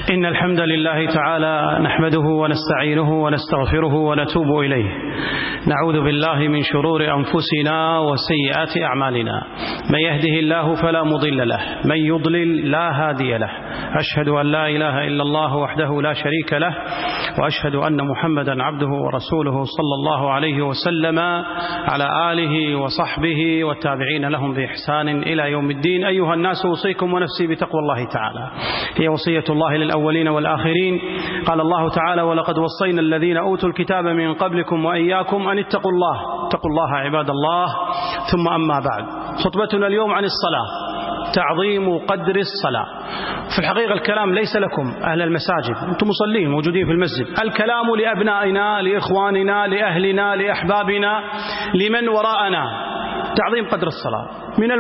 إن الحمد لله تعالى نحمده ونستعينه ونستغفره ونتوب إليه. نعوذ بالله من شرور أنفسنا وسيئات أعمالنا. من يهده الله فلا مضل له، من يضلل لا هادي له. أشهد أن لا إله إلا الله وحده لا شريك له، وأشهد أن محمدا عبده ورسوله صلى الله عليه وسلم على آله وصحبه والتابعين لهم بإحسان إلى يوم الدين. أيها الناس، أوصيكم ونفسي بتقوى الله تعالى، هي وصية الله للأولين والآخرين. قال الله تعالى: ولقد وصينا الذين أوتوا الكتاب من قبلكم وإياكم أن اتقوا الله عباد الله. ثم أما بعد، خطبتنا اليوم عن الصلاة، تعظيم قدر الصلاة. في الحقيقة الكلام ليس لكم أهل المساجد، أنتم مصلين موجودين في المسجد، الكلام لأبنائنا، لإخواننا، لأهلنا، لأحبابنا، لمن وراءنا. تعظيم قدر الصلاة. من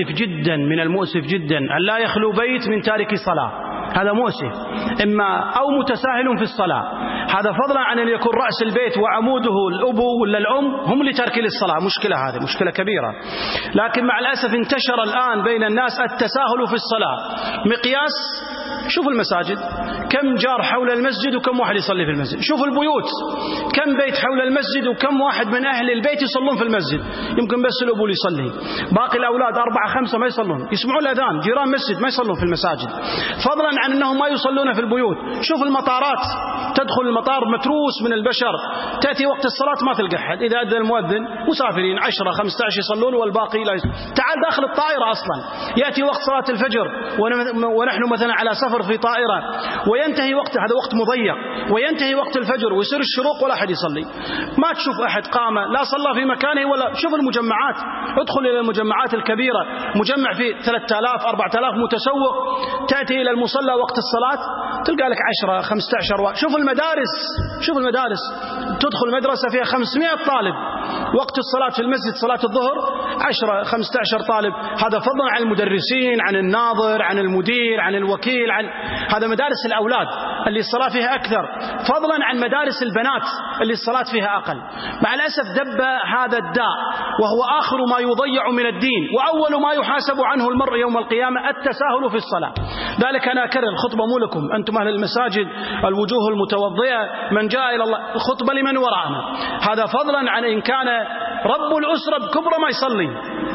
المؤسف جدا أن لا يخلو بيت من تارك صلاة، هذا مؤسف، إما أو متساهل في الصلاة، هذا فضلا عن أن يكون رأس البيت وعموده الأبو ولا الأم هم لترك للصلاة. مشكلة، هذه مشكلة كبيرة. لكن مع الأسف انتشر الآن بين الناس التساهل في الصلاة. مقياس، شوف المساجد كم جار حول المسجد وكم واحد يصلي في المسجد. شوف البيوت كم بيت حول المسجد وكم واحد من أهل البيت يصلون في المسجد. يمكن بس الأبو اللي يصلي، باقي الأولاد 4-5 ما يصلون، يسمعون الأذان، جيران مسجد ما يصلون في المساجد، فضلا عن أنهم ما يصلون في البيوت. شوف المطارات، تدخل المطار متروس من البشر، تأتي وقت الصلاة ما تلقى أحد، إذا أذن المؤذن مسافرين 10-15 يصلون والباقي لا يصلون. تعال داخل الطائرة أصلا، يأتي وقت صلاة الفجر ونحن مثلا على سفر في طائرة وينتهي وقت، هذا وقت مضيق، وينتهي وقت الفجر ويصير الشروق ولا أحد يصلي، ما تشوف أحد قام لا صلى في مكانه ولا. شوف المجمعات، ادخل إلى المجمعات الكبيرة، مجمع فيه 3000-4000 متسوق، تأتي إلى المصلى وقت الصلاة تلقى لك 10-15. شوف المدارس تدخل مدرسة فيها 500 طالب، وقت الصلاة في المسجد صلاة الظهر 10-15 طالب. هذا فضلا عن المدرسين، عن الناظر، عن المدير، عن الوكيل، عن هذا مدارس الأولاد اللي الصلاة فيها أكثر، فضلا عن مدارس البنات اللي الصلاة فيها أقل. مع الأسف دب هذا الداء، وهو آخر ما يضيع من الدين، وأول ما يحاسب عنه المرء يوم القيامة التساهل في الصلاة. ذلك أنا أكرر، الخطبة مو لكم أنتم أهل المساجد الوجوه المتوضئة، من جاء إلى الله، الخطبة لمن وراءنا. هذا فضلا عن إن كان رب الأسرة بكبرى ما يصلي،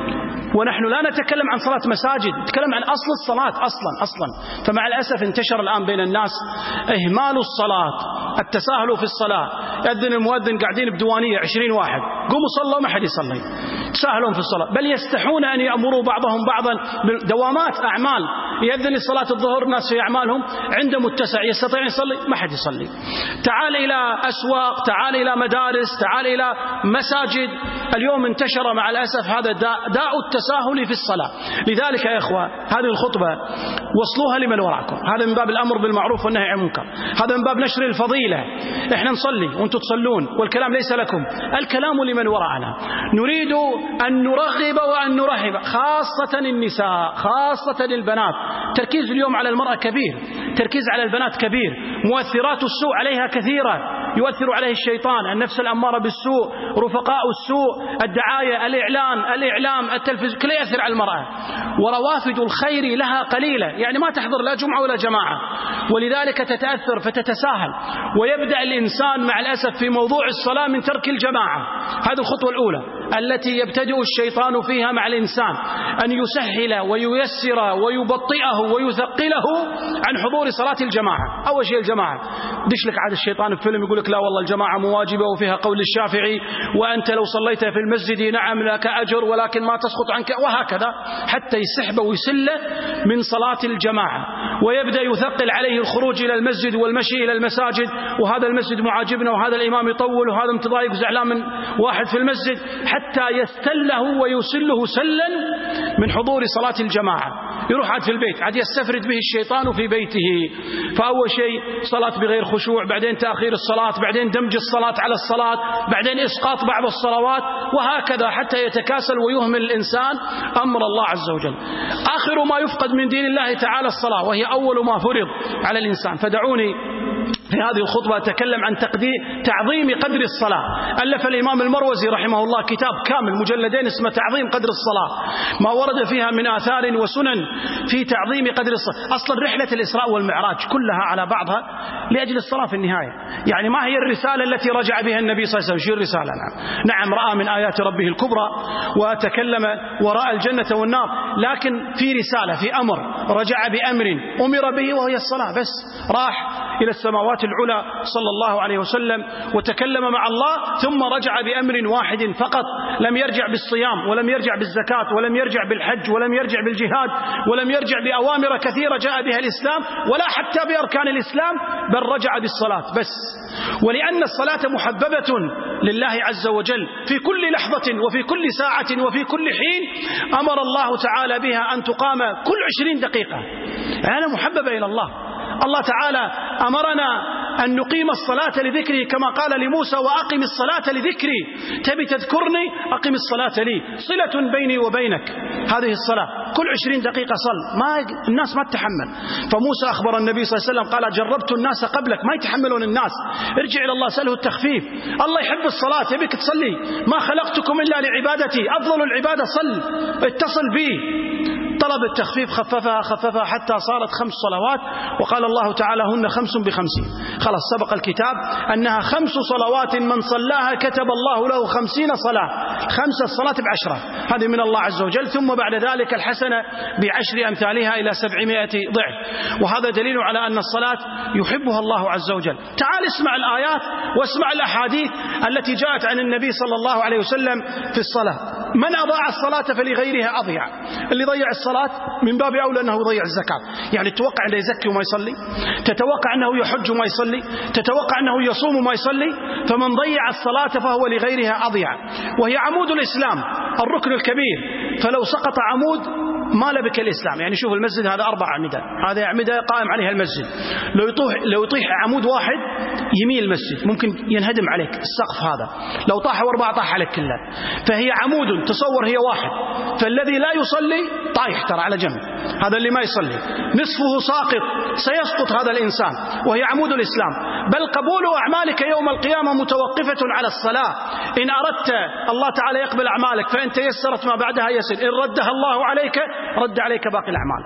ونحن لا نتكلم عن صلاة مساجد، نتكلم عن أصل الصلاة أصلا. فمع الأسف انتشر الآن بين الناس إهمال الصلاة، التساهل في الصلاة. يأذن المؤذن قاعدين بديوانية 20 واحد، قوموا صلوا ما حد يصلي، تساهلون في الصلاة، بل يستحون أن يأمروا بعضهم بعضا بدوامات أعمال. يأذن صلاة الظهر، ناس في أعمالهم عنده متسع يستطيع يصلي، ما حد يصلي. تعال إلى أسواق، تعال إلى مدارس، تعال إلى مساجد، اليوم انتشر مع الأسف هذا داء التساهل في الصلاة. لذلك يا إخوة، هذه الخطبة وصلوها لمن وراءكم، هذا من باب الأمر بالمعروف والنهي عن المنكر، هذا من باب نشر الفضيلة. إحنا نصلي وأنتم تصلون، والكلام ليس لكم، الكلام لمن وراءنا. نريد أن نرغب وأن نرهب، خاصة النساء، خاصة البنات. تركيز اليوم على المرأة كبير، تركيز على البنات كبير، مؤثرات السوء عليها كثيرة، يؤثر عليه الشيطان، النفس الأمارة بالسوء، رفقاء السوء، الدعاية، الإعلام، التلفزيون، كله يأثر على المرأة. وروافد الخير لها قليلة، يعني ما تحضر لا جمعة ولا جماعة، ولذلك تتأثر فتتساهل. ويبدأ الإنسان مع الأسف في موضوع الصلاة من ترك الجماعة. هذه الخطوة الأولى التي يبتدئ الشيطان فيها مع الإنسان، أن يسهل وييسر ويبطئه ويثقله عن حضور صلاة الجماعة. أول شيء الجماعة، دش لك عاد الشيطان في فيلم يقول لك لا والله الجماعة مواجبة وفيها قول الشافعي، وأنت لو صليت في المسجد نعم لك أجر ولكن ما تسقط عنك، وهكذا حتى يسحبه ويسله من صلاة الجماعة. ويبدأ يثقل عليه الخروج إلى المسجد والمشي إلى المساجد، وهذا المسجد معاجبنا وهذا الإمام يطول وهذا متضايق وزعلان من واحد في المسجد، حتى يستله ويسله سلا من حضور صلاة الجماعة. يروح عاد في البيت عاد يستفرد به الشيطان في بيته. فأول شيء صلاة بغير خشوع، بعدين تأخير الصلاة، بعدين دمج الصلاة على الصلاة، بعدين إسقاط بعض الصلوات، وهكذا حتى يتكاسل ويهمل الإنسان أمر الله عز وجل. آخر ما يفقد من دين الله تعالى الصلاة، وهي أول ما فرض على الإنسان. فدعوني في هذه الخطبة أتكلم عن تعظيم قدر الصلاة. ألف الإمام المروزي رحمه الله كتاب كامل مجلدين اسمه تعظيم قدر الصلاة، ما ورد فيها من آثار وسنن في تعظيم قدر الصلاة. أصلا رحلة الإسراء والمعراج كلها على بعضها لأجل الصلاة في النهاية. يعني ما هي الرسالة التي رجع بها النبي صلى الله عليه وسلم؟ شو الرسالة؟ نعم رأى من آيات ربه الكبرى وتكلم وراء الجنة والنار، لكن في رسالة، في أمر، رجع بأمر أمر به وهي الصلاة. بس راح إلى السماوات العلى صلى الله عليه وسلم وتكلم مع الله، ثم رجع بأمر واحد فقط، لم يرجع بالصيام ولم يرجع بالزكاة ولم يرجع بالحج ولم يرجع بالجهاد ولم يرجع بأوامر كثيرة جاء بها الإسلام ولا حتى بأركان الإسلام، بل رجع بالصلاة بس. ولأن الصلاة محببة لله عز وجل في كل لحظة وفي كل ساعة وفي كل حين، أمر الله تعالى بها أن تقام كل 20 دقيقة. أنا محببة إلى الله. الله تعالى أمرنا أن نقيم الصلاة لذكره كما قال لموسى وأقم الصلاة لذكري. تبي تذكرني؟ أقم الصلاة لي، صلة بيني وبينك. هذه الصلاة كل 20 دقيقة صل، الناس ما تتحمل. فموسى أخبر النبي صلى الله عليه وسلم قال جربت الناس قبلك ما يتحملون الناس، ارجع إلى الله سأله التخفيف. الله يحب الصلاة، يبيك تصلي. ما خلقتكم إلا لعبادتي، أفضل العبادة صل، اتصل بي. طلب التخفيف، خففها حتى صارت 5 صلوات، وقال الله تعالى هن 5 ب50. خلاص سبق الكتاب أنها 5 صلوات من صلاها كتب الله له 50 صلاة، 5 الصلاة ب10، هذه من الله عز وجل. ثم بعد ذلك الحسنة ب10 أمثالها إلى 700 ضعف. وهذا دليل على أن الصلاة يحبها الله عز وجل. تعال اسمع الآيات واسمع الأحاديث التي جاءت عن النبي صلى الله عليه وسلم في الصلاة. من أضاع الصلاة فلغيرها أضيع. اللي ضيع الصلاة من باب أولى أنه يضيع الزكاة. يعني تتوقع أنه يزكي وما يصلي، تتوقع أنه يحج وما يصلي، تتوقع أنه يصوم وما يصلي. فمن ضيع الصلاة فهو لغيرها أضيع. وهي عمود الإسلام، الركن الكبير، فلو سقط عمود ما لبك الإسلام. يعني شوف المسجد هذا 4 أعمدة، هذه أعمدة قائم عليها المسجد، لو يطيح عمود واحد يمين المسجد ممكن ينهدم عليك السقف هذا، لو طاح 4 طاح عليك كله. فهي عمود، تصور هي واحد، فالذي لا يصلي طايح ترى على جنب، هذا اللي ما يصلي نصفه ساقط، سيسقط هذا الإنسان. وهي عمود الإسلام. بل قبول أعمالك يوم القيامة متوقفة على الصلاة. إن أردت الله تعالى يقبل أعمالك فإن تيسرت ما بعدها يسر، إن ردها الله عليك رد عليك باقي الأعمال.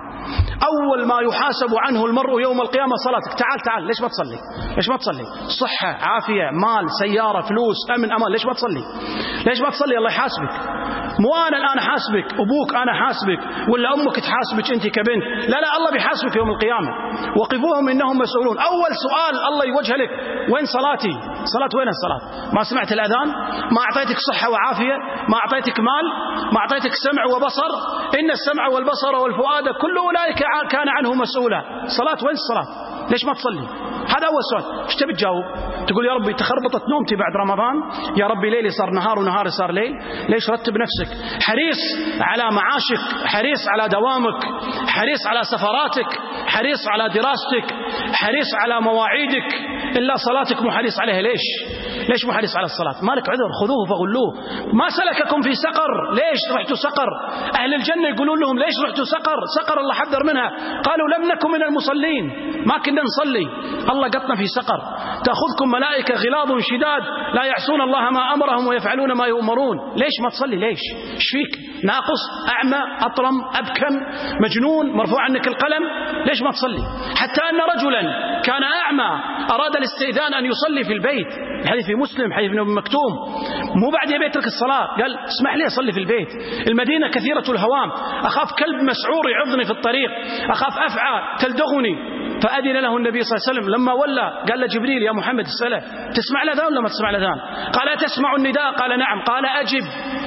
أول ما يحاسب عنه المرء يوم القيامة صلاتك. تعال ليش ما تصلي؟ ليش ما تصلي؟ صحة، عافية، مال، سيارة، فلوس، أمن، أمان، ليش ما تصلي؟ ليش ما تصلي؟ الله يحاسبك. مو أنا الآن حاسبك، أبوك أنا حاسبك، ولا أمك تحاسبك أنت كبنت. لا الله بيحاسبك يوم القيامة. وقفوهم إنهم مسؤولون. أول سؤال الله يوجه لك وين صلاتي؟ صلاة وين الصلاة؟ ما سمعت الأذان؟ ما أعطيتك صحة وعافية؟ ما أعطيتك مال؟ ما أعطيتك سمع وبصر؟ إن السمع والبصر والفؤاد كل أولئك كان عنه مسؤولا. صلاة وين الصلاة؟ ليش ما تصلي؟ هذا أول سؤال. ايش تبي تجاوب؟ تقول يا ربي تخربطت نومتي بعد رمضان، يا ربي ليلي صار نهار ونهاري صار ليل. ليش؟ رتب نفسك، حريص على معاشك، حريص على دوامك، حريص على سفراتك، حريص على دراستك، حريص على مواعيدك. إلا صلاتك مو حريص عليها. ليش مو حريص على الصلاة؟ مالك عذر، خذوه فغلوه. ما سلككم في سقر؟ ليش رحتوا سقر؟ أهل الجنة يقولون لهم ليش رحتوا سقر؟ سقر الله حذر منها. قالوا لم نكن من المصلين، ما كنا نصلي، الله قطنا في سقر. تأخذكم ملائكة غلاظ شداد لا يعصون الله ما أمرهم ويفعلون ما يؤمرون. ليش ما تصلي؟ ليش؟ ايش فيك؟ ناقص، أعمى، أطرم، أبكم، مجنون، مرفوع عنك القلم؟ ليش ما تصلي؟ حتى أن رجلا كان أعمى أراد الاستئذان أن يصلي في البيت، الحديث في مسلم، حديث ابن مكتوم. مو بعد يبي يترك الصلاة، قال اسمح لي أصلي في البيت، المدينة كثيرة الهوام، أخاف كلب مسعور يعضني في الطريق، أخاف أفعى تلدغني. فأذن له النبي صلى الله عليه وسلم. لما ولى قال له جبريل يا محمد السلام تسمع الأذان ولا ما تسمع الأذان؟ قال تسمع النداء؟ قال نعم. قال أجب،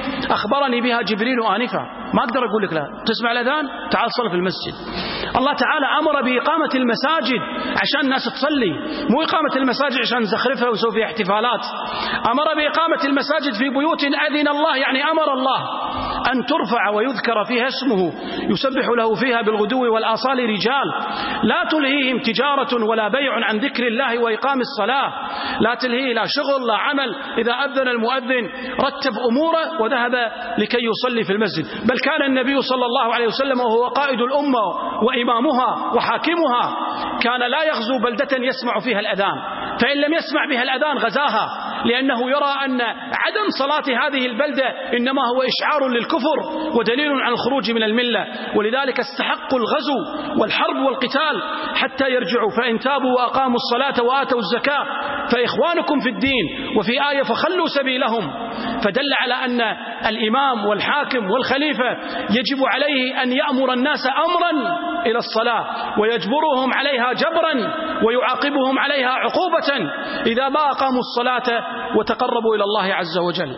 أخبرني بها جبريل آنفا، ما أقدر أقول لك لا. تسمع الأذان؟ تعال صل في المسجد. الله تعالى أمر بإقامة المساجد عشان الناس تصلي، مو إقامة المساجد عشان زخرفها ويسوي فيها احتفالات. أمر بإقامة المساجد في بيوت أذن الله، يعني أمر الله أن ترفع ويذكر فيها اسمه يسبح له فيها بالغدو والآصال رجال لا تلهيهم تجارة ولا بيع عن ذكر الله وإقام الصلاة، لا تلهيه لا شغل لا عمل، إذا أذن المؤذن رتب أموره وذهب لكي يصلي في المسجد. بل كان النبي صلى الله عليه وسلم وهو قائد الأمة وإمامها وحاكمها كان لا يغزو بلدة يسمع فيها الأذان، فإن لم يسمع بها الأذان غزاها، لأنه يرى أن عدم صلاة هذه البلدة إنما هو إشعار للكفر ودليل عن الخروج من الملة، ولذلك استحقوا الغزو والحرب والقتال حتى يرجعوا. فإن تابوا وأقاموا الصلاة وآتوا الزكاة فإخوانكم في الدين، وفي آية فخلوا سبيلهم، فدل على أن الإمام والحاكم والخليفة يجب عليه أن يأمر الناس أمرا إلى الصلاة ويجبرهم عليها جبرا ويعاقبهم عليها عقوبة إذا ما أقاموا الصلاة وتقربوا إلى الله عز وجل.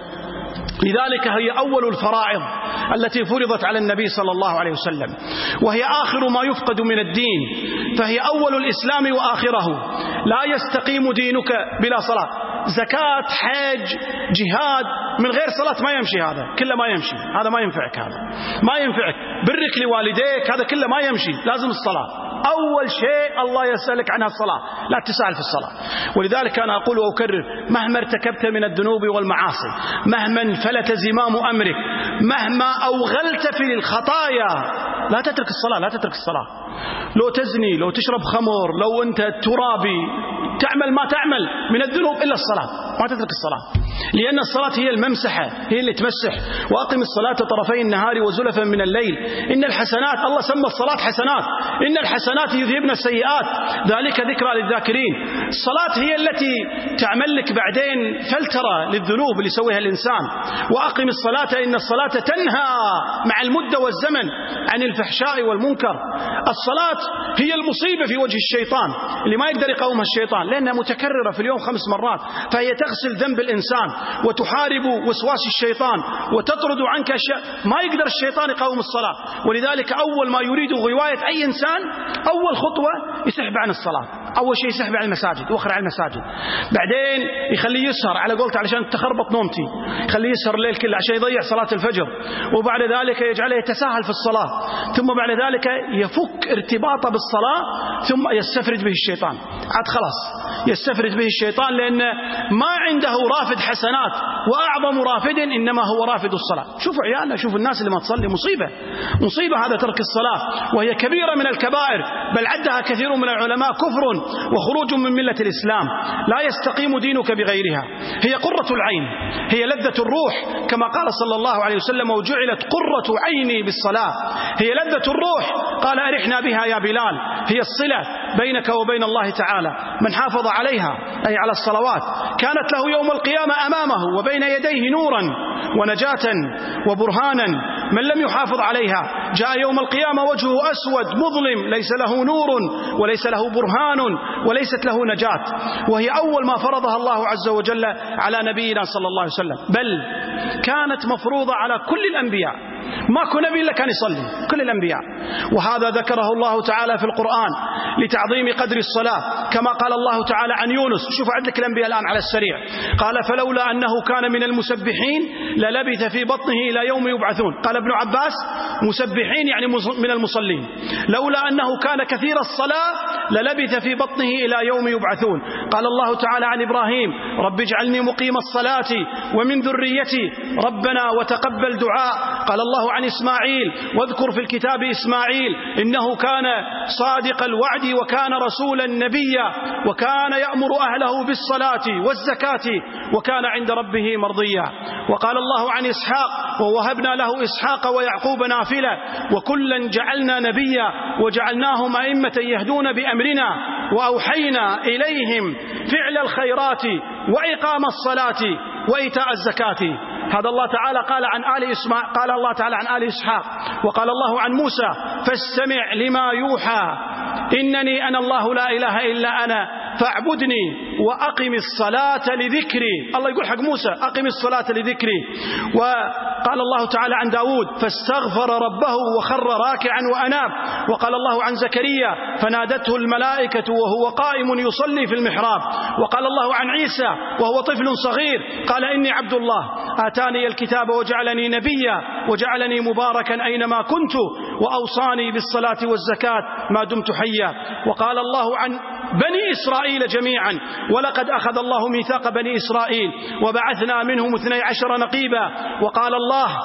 لذلك هي أول الفرائض التي فرضت على النبي صلى الله عليه وسلم، وهي آخر ما يفقد من الدين، فهي أول الإسلام وآخره. لا يستقيم دينك بلا صلاة. زكاة، حج، جهاد من غير صلاة ما يمشي، هذا كله ما يمشي، هذا ما ينفعك، هذا ما ينفعك. برك لوالديك هذا كله ما يمشي، لازم الصلاة. أول شيء الله يسألك عنها الصلاة، لا تسأل في الصلاة. ولذلك أنا أقول وأكرر: مهما ارتكبت من الذنوب والمعاصي، مهما انفلت زمام أمرك، مهما أوغلت في الخطايا، لا تترك الصلاة، لا تترك الصلاة. لو تزني، لو تشرب خمر، لو أنت ترابي، تعمل ما تعمل من الذنوب إلا الصلاة، ما تترك الصلاة، لأن الصلاة هي الممسحة، هي اللي تمسح. وأقم الصلاة طرفي النهار وزلفا من الليل إن الحسنات، الله سمى الصلاة حسنات، إن الحسنات يذهبن السيئات ذلك ذكرى للذاكرين. الصلاة هي التي تعمل لك بعدين فلترة للذنوب اللي يسويها الإنسان. وأقم الصلاة إن الصلاة تنهى مع المدة والزمن عن الفحشاء والمنكر. الصلاة هي المصيبة في وجه الشيطان اللي ما يقدر يقاومها الشيطان، لأنها متكررة في اليوم 5 مرات، فهي تغسل ذنب الإنسان وتحارب وسواس الشيطان وتطرد عنك أشياء ما يقدر الشيطان يقاوم الصلاة. ولذلك أول ما يريد غواية أي إنسان، أول خطوة يسحب عن الصلاة، أول شيء يسحب عن المساجد، يوخر عن المساجد، بعدين يخليه يسهر على قولته علشان تخربط نومتي، يخليه يسهر الليل كله عشان يضيع صلاة الفجر، وبعد ذلك يجعله يتساهل في الصلاة، ثم بعد ذلك يفك ارتباطه بالصلاة، ثم يستفرد به الشيطان. عاد خلاص يستفرد به الشيطان، لأن ما عنده رافد حسنات، وأعظم رافد إنما هو رافد الصلاة. شوفوا عيالنا، شوفوا الناس اللي ما تصلي، مصيبة هذا ترك الصلاة، وهي كبيرة من الكبائر، بل عدها كثير من العلماء كفر وخروج من ملة الإسلام. لا يستقيم دينك بغيرها. هي قرة العين، هي لذة الروح، كما قال صلى الله عليه وسلم: وجعلت قرة عيني بالصلاة. هي لذة الروح، قال: أرحنا بها يا بلال. هي الصلة بينك وبين الله تعالى. من حافظ عليها أي على الصلوات كانت له يوم القيامة أمامه وبين يديه نورا ونجاة وبرهانا. من لم يحافظ عليها جاء يوم القيامة وجهه أسود مظلم، ليس له نور وليس له برهان وليست له نجاة. وهي أول ما فرضها الله عز وجل على نبينا صلى الله عليه وسلم، بل كانت مفروضة على كل الأنبياء، ماكو نبي إلا كان يصلي، كل الأنبياء. وهذا ذكره الله تعالى في القرآن لتعظيم قدر الصلاة، كما قال الله تعالى عن يونس. شوفوا عندك الأنبياء الآن على السريع. قال: فلولا أنه كان من المسبحين للبث في بطنه إلى يوم يبعثون. قال ابن عباس: مسبحين يعني من المصلين. لولا أنه كان كثير الصلاة للبث في بطنه إلى يوم يبعثون. قال الله تعالى عن إبراهيم: رب اجعلني مقيم الصلاة ومن ذريتي ربنا وتقبل دعاء. قال الله عن إسماعيل: واذكر في الكتاب إسماعيل إنه كان صادق الوعد وكان رسولا نبيا وكان يأمر أهله بالصلاة والزكاة وكان عند ربه مرضيا. وقال الله عن إسحاق: ووهبنا له إسحاق ويعقوب نافلة وكلا جعلنا نبيا وجعلناهم أئمة يهدون بأمرنا وأوحينا إليهم فعل الخيرات وإقام الصلاة وإيتاء الزكاة. هذا الله تعالى قال الله تعالى عن آل إسحاق. وقال الله عن موسى: فاستمع لما يوحى إنني أنا الله لا إله إلا أنا فاعبدني وأقم الصلاة لذكري. الله يقول حق موسى: أقم الصلاة لذكري. وقال الله تعالى عن داود: فاستغفر ربه وخر راكعا وأناب. وقال الله عن زكريا: فنادته الملائكة وهو قائم يصلي في المحراب. وقال الله عن عيسى وهو طفل صغير: قال: إني عبد الله آتاني الكتاب وجعلني نبيا وجعلني مباركا أينما كنت وأوصاني بالصلاة والزكاة ما دمت حيا. وقال الله عن بني إسرائيل جميعا: ولقد أخذ الله ميثاق بني إسرائيل وبعثنا منهم 12 نقيبا. وقال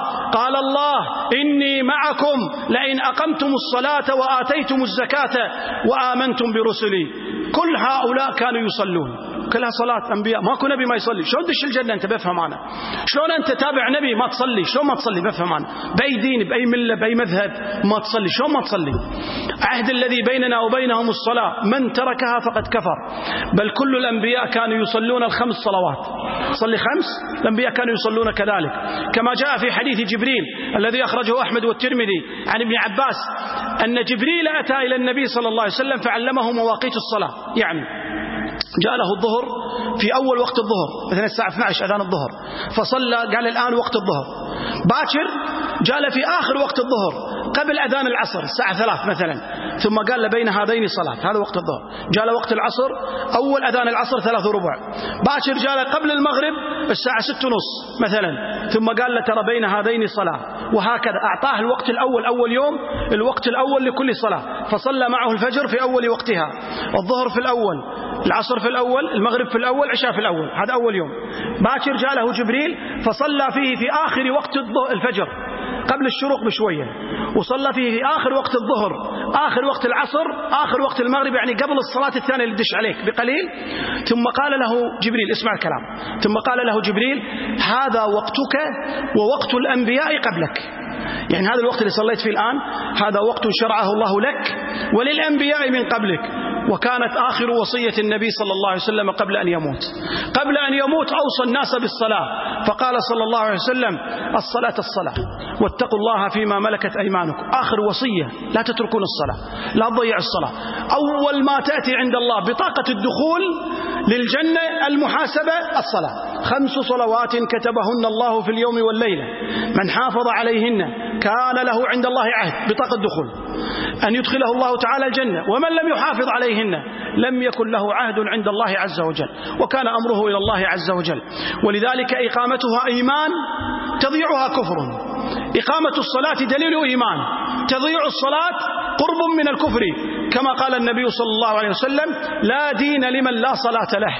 الله إني معكم لئن أقمتم الصلاة وآتيتم الزكاة وآمنتم برسلي. كل هؤلاء كانوا يصلون، كلها صلاة أنبياء. ماكو نبي ما يصلي. شلون تدش الجنة أنت؟ بفهم أنا. شلون أنت تابع نبي ما تصلي؟ شلون ما تصلي؟ بفهم أنا. بأي دين، بأي ملة، بأي مذهب ما تصلي؟ شلون ما تصلي؟ عهد الذي بيننا وبينهم الصلاة، من تركها فقد كفر. بل كل الأنبياء كانوا يصلون الخمس صلوات. صلي خمس، الأنبياء كانوا يصلون كذلك، كما جاء في حديث جبريل الذي أخرجه أحمد والترمذي عن ابن عباس أن جبريل أتى إلى النبي صلى الله عليه وسلم فعلمه مواقيت الصلاة. يعني جاء له الظهر في أول وقت الظهر، مثلا الساعة 12 أذان الظهر، فصلى قال الآن وقت الظهر. باكر جاء له في آخر وقت الظهر قبل أذان العصر الساعة 3 مثلا، ثم قال له بين هذين صلاة، هذا وقت الظهر. جاء له وقت العصر أول أذان العصر 3:15. باكر جاء له قبل المغرب الساعة 6:30 مثلا، ثم قال له ترى بين هذين صلاة. وهكذا أعطاه الوقت الأول أول يوم، الوقت الأول لكل صلاة، فصلى معه الفجر في أول وقتها، الظهر في الأول، العصر في الأول، المغرب في الأول، العشاء في الأول. هذا أول يوم. باكر جاء له جبريل فصلى فيه في آخر وقت الفجر قبل الشروق بشوية، وصلى فيه في آخر وقت الظهر، آخر وقت العصر، آخر وقت المغرب، يعني قبل الصلاة الثانية اللي تدش عليك بقليل. ثم قال له جبريل، اسمع الكلام، ثم قال له جبريل: هذا وقتك ووقت الأنبياء قبلك. يعني هذا الوقت اللي صليت فيه الآن هذا وقت شرعه الله لك وللأنبياء من قبلك. وكانت آخر وصية النبي صلى الله عليه وسلم قبل أن يموت أوصى الناس بالصلاة، فقال صلى الله عليه وسلم: الصلاة واتقوا الله فيما ملكت أيمانكم. آخر وصية: لا تتركون الصلاة، لا تضيعوا الصلاة. أول ما تأتي عند الله بطاقة الدخول للجنة المحاسبة الصلاة. 5 صلوات كتبهن الله في اليوم والليلة، من حافظ عليهن كان له عند الله عهد بطاقة الدخول أن يدخله الله تعالى الجنة، ومن لم يحافظ عليهن لم يكن له عهد عند الله عز وجل، وكان أمره إلى الله عز وجل. ولذلك إقامتها إيمان تضيعها كفر. إقامة الصلاة دليل إيمان، تضيع الصلاة قرب من الكفر، كما قال النبي صلى الله عليه وسلم: لا دين لمن لا صلاة له.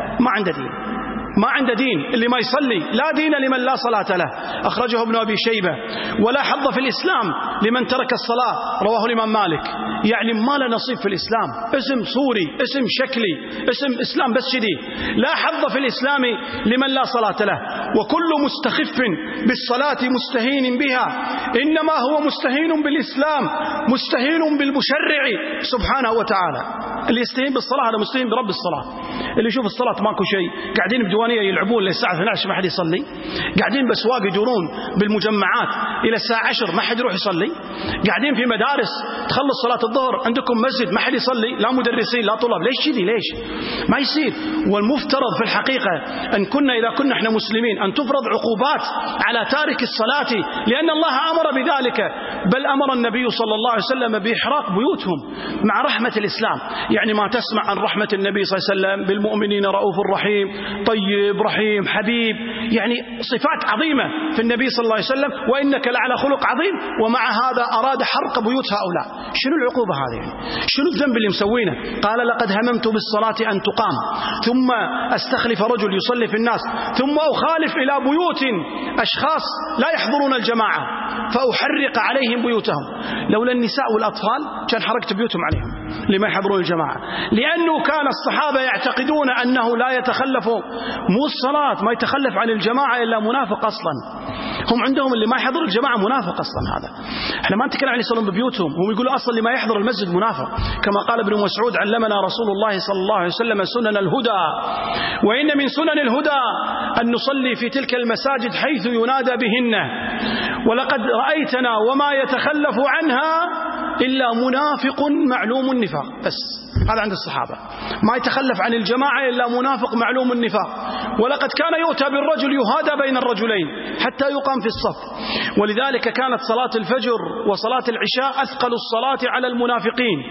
ما عنده دين اللي ما يصلي، لا دين لمن لا صلاة له. أخرجه ابن أبي شيبة. ولا حظ في الإسلام لمن ترك الصلاة، رواه الإمام مالك. يعني ما له نصيب في الإسلام، اسم صوري، اسم شكلي، اسم إسلام بس شديد. لا حظ في الإسلام لمن لا صلاة له. وكل مستخف بالصلاة مستهين بها إنما هو مستهين بالإسلام، مستهين بالمشرع سبحانه وتعالى. اللي يستهين بالصلاة هذا مستهين برب الصلاة. اللي يشوف الصلاة ماكو شيء، قاعدين بديوانية يلعبون للساعة 12 ما حد يصلي، قاعدين بأسواق يدورون بالمجمعات إلى الساعة 10 ما حد يروح يصلي، قاعدين في مدارس تخلص صلاة الظهر عندكم مسجد ما حد يصلي، لا مدرسين لا طلاب. ليش كذي؟ ليش ما يصير؟ والمفترض في الحقيقة أن إذا كنا احنا مسلمين أن تفرض عقوبات على تارك الصلاة، لأن الله أمر بذلك، بل أمر النبي صلى الله عليه وسلم بإحراق بيوتهم مع رحمة الإسلام. يعني ما تسمع عن رحمة النبي صلى الله عليه وسلم بالمؤمنين رؤوف رحيم، طيب رحيم حبيب، يعني صفات عظيمة في النبي صلى الله عليه وسلم، وإنك لعلى خلق عظيم، ومع هذا أراد حرق بيوت هؤلاء. شنو العقوبة هذه؟ شنو الذنب اللي مسوينه؟ قال: لقد هممت بالصلاة أن تقام ثم أستخلف رجل يصلي في الناس ثم أخالف إلى بيوت أشخاص لا يحضرون الجماعة فأحرق عليهم بيوتهم. لولا النساء والأطفال كان حرقت بيوتهم عليهم لما يحضرون الجماعة، لأنه كان الصحابة يعتقدون أنه لا يتخلف، مو الصلاة ما يتخلف عن الجماعة إلا منافق أصلا. هم عندهم اللي ما يحضر الجماعة منافق أصلا. هذا احنا ما نتكلم عن يصلون ببيوتهم، هم يقولوا أصلا اللي ما يحضر المسجد منافق، كما قال ابن مسعود: علمنا رسول الله صلى الله عليه وسلم سنن الهدى، وإن من سنن الهدى أن نصلي في تلك المساجد حيث ينادى بهن، ولقد رأيتنا وما يتخلف عنها إلا منافق معلوم النفاق. بس هذا عند الصحابة، ما يتخلف عن الجماعة إلا منافق معلوم النفاق. ولقد كان يؤتى بالرجل يهادى بين الرجلين حتى يقام في الصف. ولذلك كانت صلاة الفجر وصلاة العشاء أثقل الصلاة على المنافقين،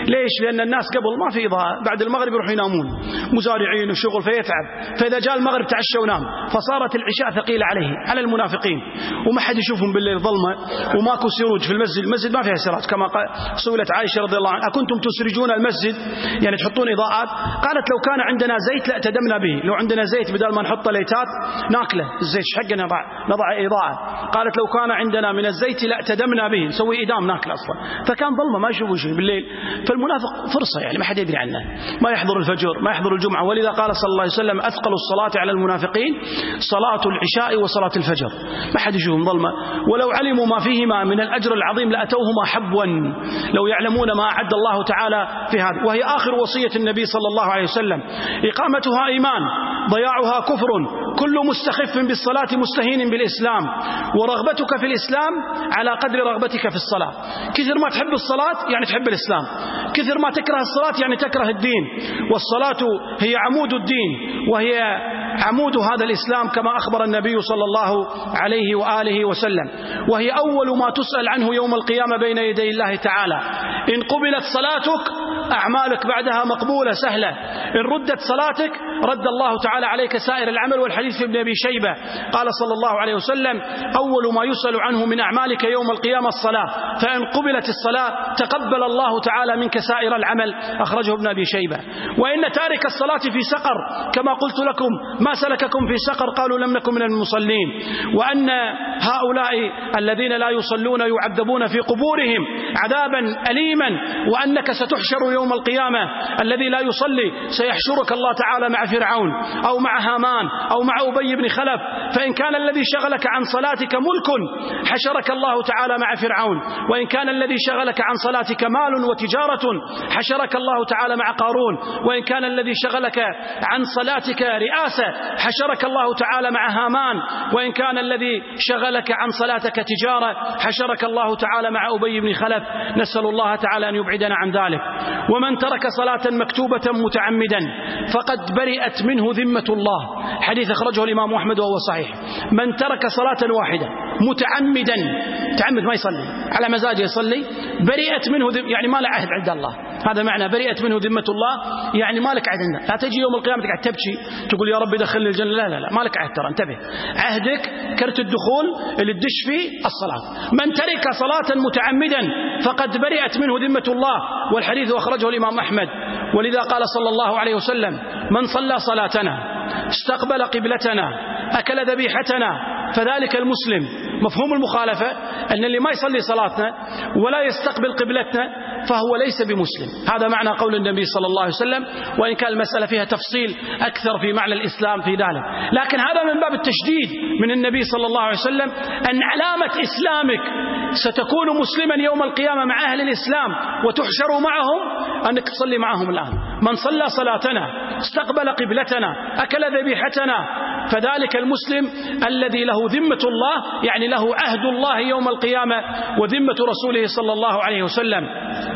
ليش؟ لأن الناس قبل ما في إضاءة، بعد المغرب يروحوا ينامون، مزارعين وشغل فيتعب، فإذا جاء المغرب تعشى ونام، فصارت العشاء ثقيلة على المنافقين، وما حد يشوفهم بالليل ظلمة وماكو سروج في المسجد ما فيها سراج، كما سئلت عائشة رضي الله عنها: أكنتم تسرجون المسجد؟ يعني تحطون إضاءات؟ قالت: لو كان عندنا زيت لأتدمنا به، لو عندنا زيت بدل ما نحط ليتات ناكله، الزيت حقنا نضع إضاءة. قالت: لو كان عندنا من الزيت لأتدمنا به، نسوي إدام ناكل أصلا. فكان ظلمة ما يشوفوا شيء بالليل. فالمنافق فرصة يعني ما حد يدري عنه، ما يحضر الفجر، ما يحضر الجمعة. ولذا قال صلى الله عليه وسلم: أثقل الصلاة على المنافقين صلاة العشاء وصلاة الفجر. ما حد يشوفهم ظلمة، ولو علموا ما فيهما من الأجر العظيم لأتوهما حبوا، لو يعلمون ما أعد الله تعالى في هذا. وهي آخر وصية النبي صلى الله عليه وسلم: إقامتها إيمان، ضياعها كفر، كل مستخف بالصلاة مستهين بالإسلام، ورغبتك في الإسلام على قدر رغبتك في الصلاة. كثر ما تحب الصلاة يعني تحب الإسلام، كثر ما تكره الصلاة يعني تكره الدين. والصلاة هي عمود الدين، وهي عمود هذا الإسلام كما أخبر النبي صلى الله عليه وآله وسلم، وهي أول ما تسأل عنه يوم القيامة بين يدي الله تعالى. إن قبلت صلاتك أعمالك بعدها مقبولة سهلة، إن ردت صلاتك رد الله تعالى عليك سائر العمل. والحديث في ابن أبي شيبة قال صلى الله عليه وسلم: أول ما يسأل عنه من أعمالك يوم القيامة الصلاة، فإن قبلت الصلاة تقبل الله تعالى منك سائر العمل. أخرجه ابن أبي شيبة. وإن تارك الصلاة في سقر، كما قلت لكم: ما سلككم في سقر؟ قالوا: لم نكن من المصلين. وأن هؤلاء الذين لا يصلون يعذبون في قبورهم عذابا أليما، وأنك ستحشر يوم القيامة الذي لا يصلي سيحشرك الله تعالى مع فرعون أو مع هامان أو مع أبي بن خلف. فإن كان الذي شغلك عن صلاتك ملك حشرك الله تعالى مع فرعون، وإن كان الذي شغلك عن صلاتك مال وتجارة حشرك الله تعالى مع قارون، وإن كان الذي شغلك عن صلاتك رئاسة حشرك الله تعالى مع هامان، وإن كان الذي شغلك عن صلاتك تجارة حشرك الله تعالى مع أبي بن خلف. نسأل الله تعالى أن يبعدنا عن ذلك. ومن ترك صلاة مكتوبة متعمدا فقد برئت منه ذمة الله. حديث أخرجه الإمام أحمد وهو صحيح. من ترك صلاة واحدة متعمدا، تعمد ما يصلي على مزاجه يصلي، برئت منه يعني ما له عهد عند الله. هذا معنى برئت منه ذمة الله، يعني ما لك عهد عنده. لا تجي يوم القيامة تقعد تبكي تقول يا رب دخلني الجنة، لا ما لك عهد، ترى انتبه. عهدك كرت الدخول اللي تدش فيه الصلاة. من ترك صلاة متعمدا فقد برئت منه ذمة الله. والحديث أخرجه الإمام أحمد. ولذا قال صلى الله عليه وسلم: من صلى صلاتنا، استقبل قبلتنا، أكل ذبيحتنا فذلك المسلم. مفهوم المخالفة أن اللي ما يصلي صلاتنا ولا يستقبل قبلتنا فهو ليس بمسلم. هذا معنى قول النبي صلى الله عليه وسلم، وإن كان المسألة فيها تفصيل أكثر في معنى الإسلام في ذلك، لكن هذا من باب التشديد من النبي صلى الله عليه وسلم أن علامة إسلامك ستكون مسلما يوم القيامة مع أهل الإسلام وتحشر معهم، أنك تصلي معهم الآن. من صلى صلاتنا، استقبل قبلتنا، أكل ذبيحتنا فذلك المسلم الذي له ذمة الله، يعني له عهد الله يوم القيامة وذمة رسوله صلى الله عليه وسلم.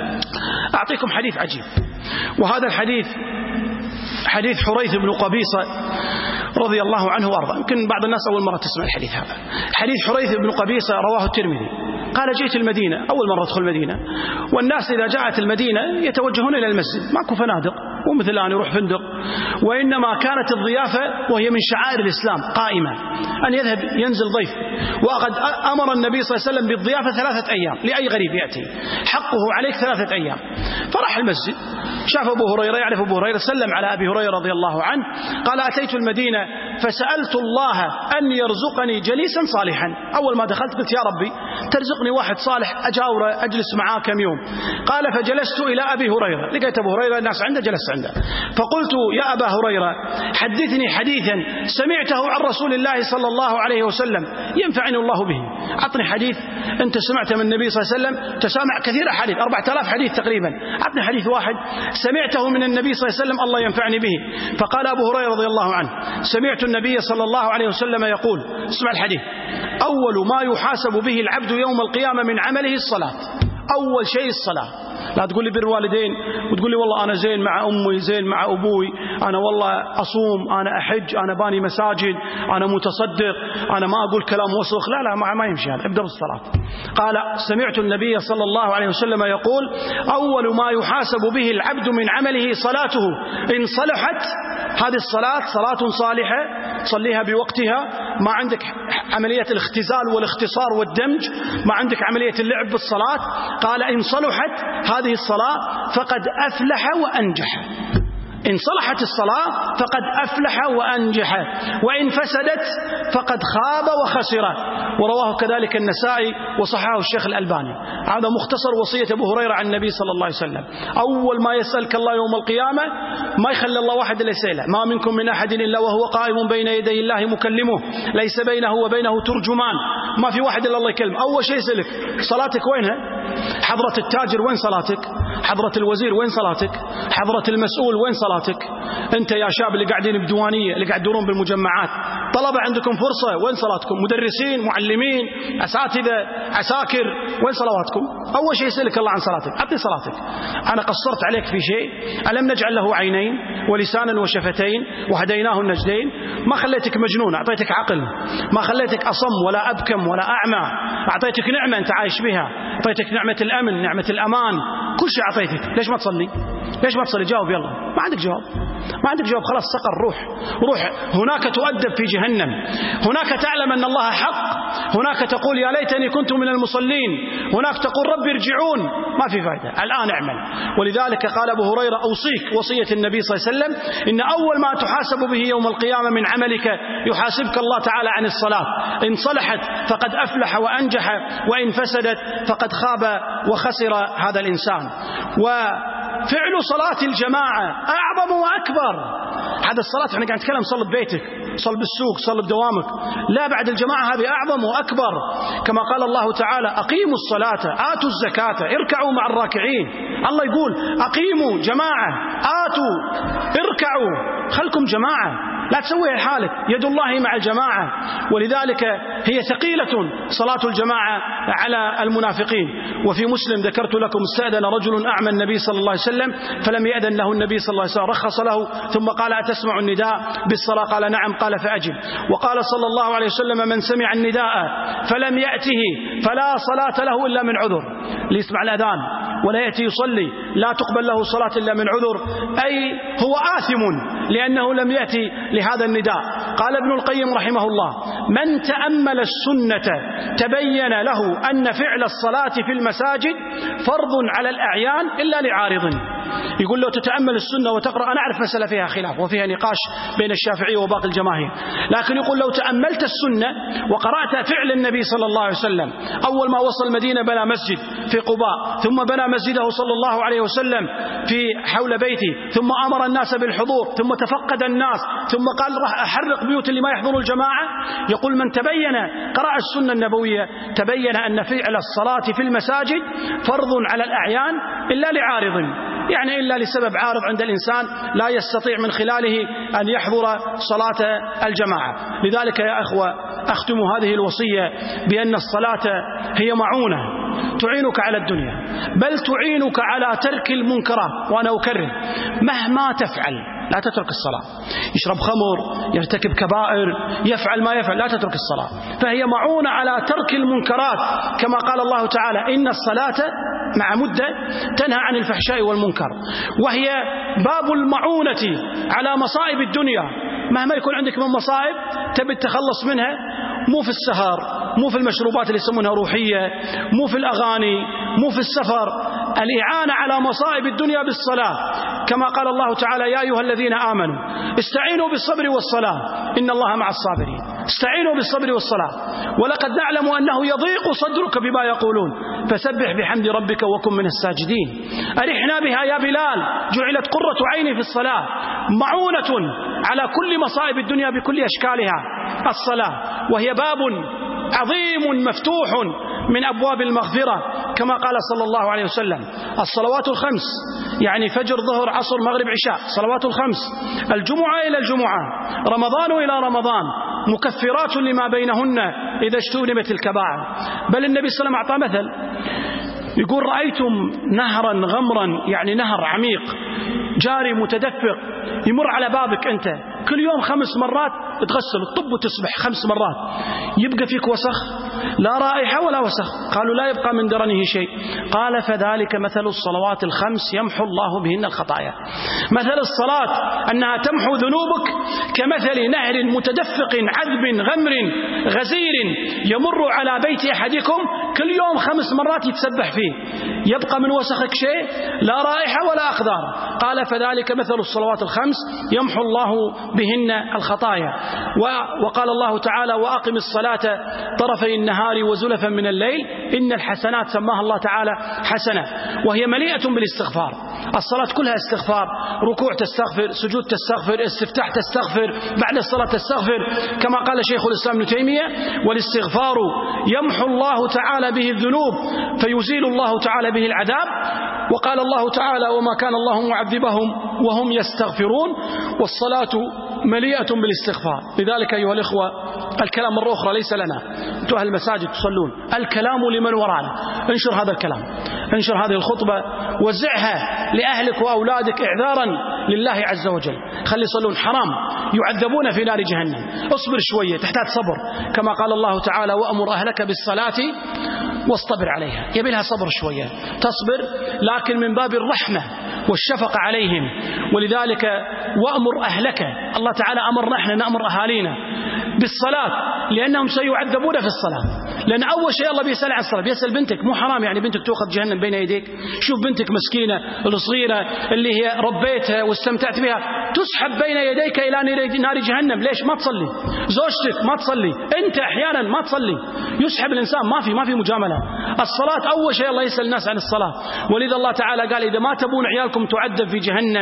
أعطيكم حديث عجيب، وهذا الحديث حديث حريث بن قبيصة رضي الله عنه وارضاه. يمكن بعض الناس أول مرة تسمع الحديث هذا. حديث حريث بن قبيصة رواه الترمذي. قال: جئت المدينة، أول مرة أدخل المدينة، والناس إذا جاءت المدينة يتوجهون إلى المسجد، ماكو فنادق ومثل الآن يروح فندق، وإنما كانت الضيافة وهي من شعائر الإسلام قائمة، أن يذهب ينزل ضيف. وقد أمر النبي صلى الله عليه وسلم بالضيافة 3 أيام لأي غريب يأتي، حقه عليك 3 أيام. فراح المسجد، شاف أبو هريرة، يعرف أبو هريرة، سلم على أبي هريرة رضي الله عنه. قال: أتيت المدينة فسألت الله أن يرزقني جليسا صالحا. أول ما دخلت قلت يا ربي ترزقني واحد صالح أجاوره أجلس معاه كم يوم. قال: فجلست إلى أبي هريرة، لقيت أبو هريرة الناس عنده، جلست عنده. فقلت: يا أبا هريرة حدثني حديثا سمعته عن رسول الله صلى الله عليه وسلم ينفعني الله به. عطني حديث أنت سمعته من النبي صلى الله عليه وسلم، تسامع كثير أحاديث، 4000 حديث تقريبا، عطني حديث واحد سمعته من النبي صلى الله عليه وسلم الله ينفعني به. فقال أبو هريرة رضي الله عنه: سمعت النبي صلى الله عليه وسلم يقول، اسمع الحديث: أول ما يحاسب به العبد يوم القيامة من عمله الصلاة. أول شيء الصلاة. لا تقول لي بر الوالدين وتقول لي والله أنا زين مع أمي زين مع أبوي، أنا والله أصوم، أنا أحج، أنا باني مساجد، أنا متصدق، أنا ما أقول كلام وسخ. لا ما يمشي هذا. ابدأ بالصلاة. قال سمعت النبي صلى الله عليه وسلم يقول أول ما يحاسب به العبد من عمله صلاته إن صلحت. هذه الصلاة صلاة صالحة صليها بوقتها، ما عندك عملية الاختزال والاختصار والدمج، ما عندك عملية اللعب بالصلاة. قال إن صلحت هذه الصلاة فقد أفلح وأنجح. إن صلحت الصلاة فقد أفلح وأنجح، وإن فسدت فقد خاب وخسر. ورواه كذلك النسائي وصححه الشيخ الألباني. هذا مختصر وصية أبو هريرة عن النبي صلى الله عليه وسلم. أول ما يسألك الله يوم القيامة ما يخلي الله واحد إلا يسأله: ما منكم من أحد إلا وهو قائم بين يدي الله مكلمه ليس بينه وبينه ترجمان. ما في واحد إلا الله يكلم. أول شيء يسألك صلاتك وينها؟ حضرة التاجر وين صلاتك؟ حضرة الوزير وين صلاتك؟ حضرة المسؤول وين صلاتك؟ أنت يا شاب اللي قاعدين بديوانية، اللي قاعد تدورون بالمجمعات، طلبة عندكم فرصة، وين صلاتكم؟ مدرسين، معلمين، أساتذة، عساكر، وين صلواتكم؟ أول شيء يسألك الله عن صلاتك. أعطني صلاتك. أنا قصرت عليك في شيء؟ ألم نجعل له عينين ولسانا وشفتين وهديناه النجدين؟ ما خليتك مجنون، أعطيتك عقل. ما خليتك أصم ولا أبكم ولا أعمى، أعطيتك نعمة أنت عايش بها، أعطيتك نعمة الأمن، نعمة الأمان، كل شيء أعطيتك. ليش ما تصلي؟ ليش ما تصلي؟ جاوب يلا. ما عندك جواب، ما عندك جواب. خلاص سقر. روح هناك تؤدب في جهنم، هناك تعلم أن الله حق، هناك تقول يا ليتني كنت من المصلين، هناك تقول رب ارجعون. ما في فائدة. الآن اعمل. ولذلك قال أبو هريرة أوصيك وصية النبي صلى الله عليه وسلم إن أول ما تحاسب به يوم القيامة من عملك يحاسبك الله تعالى عن الصلاة. إن صلحت فقد أفلح وأنجح، وإن فسدت فقد خاب وخسر هذا الإنسان. وفعل صلاة الجماعة أعظم وأكبر. هذا الصلاة احنا قاعد نتكلم صل ببيتك، صل بالسوق، صل بدوامك. لا، بعد الجماعة هذه أعظم وأكبر. كما قال الله تعالى أقيموا الصلاة آتوا الزكاة اركعوا مع الراكعين. الله يقول أقيموا جماعة، آتوا اركعوا، خلكم جماعة، لا تسويها لحالك. يد الله مع الجماعة. ولذلك هي ثقيلة صلاة الجماعة على المنافقين. وفي مسلم ذكرت لكم استأذن رجل أعمى النبي صلى الله عليه وسلم فلم يأذن له النبي صلى الله عليه وسلم، رخص له ثم قال أتسمع النداء بالصلاة؟ قال نعم. قال فأجب. وقال صلى الله عليه وسلم من سمع النداء فلم يأته فلا صلاة له إلا من عذر. اللي يسمع الأذان ولا يأتي يصلي لا تقبل له صلاة إلا من عذر، أي هو آثم لأنه لم يأتي لهذا النداء. قال ابن القيم رحمه الله من تأمل السنة تبين له أن فعل الصلاة في المساجد فرض على الأعيان إلا لعارض. يقول له تتأمل السنة وتقرأ، أنا أعرف مسألة فيها خلاف وفيها نقاش بين الشافعي وباقي الجماهير، لكن يقول لو تأملت السنة وقرأت فعل النبي صلى الله عليه وسلم أول ما وصل المدينة بنى مسجد في قباء، ثم بنى مسجده صلى الله عليه وسلم في حول بيته، ثم أمر الناس بالحضور، ثم تفقد الناس، ثم قال راح أحرق بيوت اللي ما يحضروا الجماعة. يقول من تبين قرأ السنة النبوية تبين أن فعل الصلاة في المساجد فرض على الأعيان إلا لعارض، يعني إلا لسبب عارض عند الإنسان لا يستطيع من خلاله أن يحضر صلاة الجماعة. لذلك يا أخوة أختم هذه الوصية بأن الصلاة هي معونة تعينك على الدنيا، بل تعينك على ترك المنكرات. وأنا أكرر مهما تفعل لا تترك الصلاة. يشرب خمر، يرتكب كبائر، يفعل ما يفعل، لا تترك الصلاة. فهي معونة على ترك المنكرات، كما قال الله تعالى إن الصلاة مع مدة تنهى عن الفحشاء والمنكر. وهي باب المعونة على مصائب الدنيا. مهما يكون عندك من مصائب تبي تتخلص منها، مو في السهر، مو في المشروبات اللي يسمونها روحية، مو في الأغاني، مو في السفر. الإعانة على مصائب الدنيا بالصلاة، كما قال الله تعالى يا أيها الذين آمنوا استعينوا بالصبر والصلاة إن الله مع الصابرين. استعينوا بالصبر والصلاة. ولقد نعلم أنه يضيق صدرك بما يقولون فسبح بحمد ربك وكن من الساجدين. أرحنا بها يا بلال جعلت قرة عيني في الصلاة. معونة على كل مصائب الدنيا بكل أشكالها الصلاة، وهي باب عظيم مفتوح من أبواب المغفرة، كما قال صلى الله عليه وسلم الصلوات الخمس، يعني فجر ظهر عصر مغرب عشاء، صلوات الخمس، الجمعة إلى الجمعة، رمضان إلى رمضان، مكفرات لما بينهن إذا اجتنبت الكبائر. بل النبي صلى الله عليه وسلم أعطى مثل يقول رأيتم نهرا غمرا، يعني نهر عميق جاري متدفق يمر على بابك أنت كل يوم 5 مرات تغسل الطب وتصبح 5 مرات، يبقى فيك وسخ؟ لا رائحة ولا وسخ. قالوا لا يبقى من درنه شيء. قال فذلك مثل الصلوات الخمس يمحو الله بهن الخطايا. مثل الصلاة أنها تمحو ذنوبك كمثل نهر متدفق عذب غمر غزير يمر على بيت أحدكم كل يوم 5 مرات يتسبح فيه، يبقى من وسخك شيء؟ لا رائحة ولا أقدار. قال فذلك مثل الصلوات الخمس يمحو الله بهن الخطايا. وقال الله تعالى وأقم الصلاة طرفي النهار وزلفا من الليل إن الحسنات سماها الله تعالى حسنة، وهي مليئة بالاستغفار. الصلاة كلها استغفار، ركوع تستغفر، سجود تستغفر، استفتاح تستغفر، بعد الصلاة تستغفر، كما قال شيخ الإسلام ابن تيمية والاستغفار يمحو الله تعالى به الذنوب فيزيل الله تعالى به العذاب. وقال الله تعالى وما كان الله معذبهم وهم يستغفرون. والصلاة مليئة بالاستغفار. لذلك أيها الإخوة الكلام مرة أخرى ليس لنا، أنتم أهل المساجد تصلون، الكلام لمن ورانا. انشر هذا الكلام، انشر هذه الخطبة، وزعها لأهلك وأولادك إعذارا لله عز وجل. خلي يصلون، حرام يعذبون في نار جهنم. اصبر شوية، تحتاج صبر، كما قال الله تعالى وأمر أهلك بالصلاة واصطبر عليها. يبي لها صبر شوية، تصبر لكن من باب الرحمة والشفقة عليهم. ولذلك وأمر أهلك، الله تعالى أمرنا احنا نأمر أهالينا بالصلاة لأنهم سيعذبون في الصلاة. لأن أول شيء الله بيسأل عن الصلاة، بيسأل بنتك، مو حرام يعني بنتك تأخذ جهنم بين يديك؟ شوف بنتك مسكينة الصغيرة اللي هي ربيتها واستمتعت بها تسحب بين يديك إلى نار جهنم. ليش ما تصلي؟ زوجتك ما تصلي، أنت أحيانا ما تصلي، يسحب الإنسان. ما في مجاملة. الصلاة أول شيء الله يسأل الناس عن الصلاة. ولذا الله تعالى قال إذا ما تبون عيالكم تعذب في جهنم